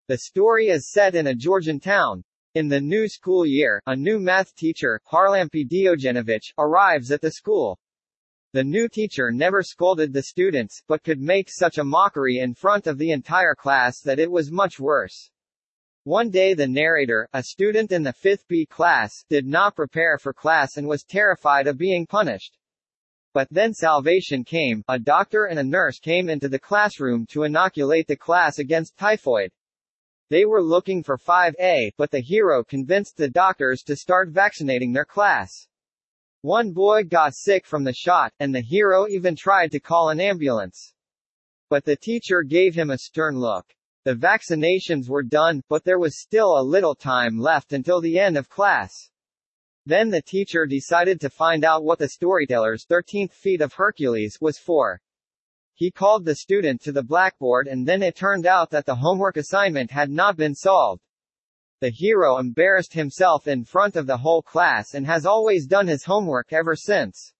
The story is set in a Georgian town. In the new school year, a new math teacher, Harlampi Diogenovich, arrives at the school. The new teacher never scolded the students, but could make such a mockery in front of the entire class that it was much worse. One day the narrator, a student in the 5th B class, did not prepare for class and was terrified of being punished. But then salvation came. A doctor and a nurse came into the classroom to inoculate the class against typhoid. They were looking for 5A, but the hero convinced the doctors to start vaccinating their class. One boy got sick from the shot, and the hero even tried to call an ambulance. But the teacher gave him a stern look. The vaccinations were done, but there was still a little time left until the end of class. Then the teacher decided to find out what the storyteller's 13th feat of Hercules was for. He called the student to the blackboard and then it turned out that the homework assignment had not been solved. The hero embarrassed himself in front of the whole class and has always done his homework ever since.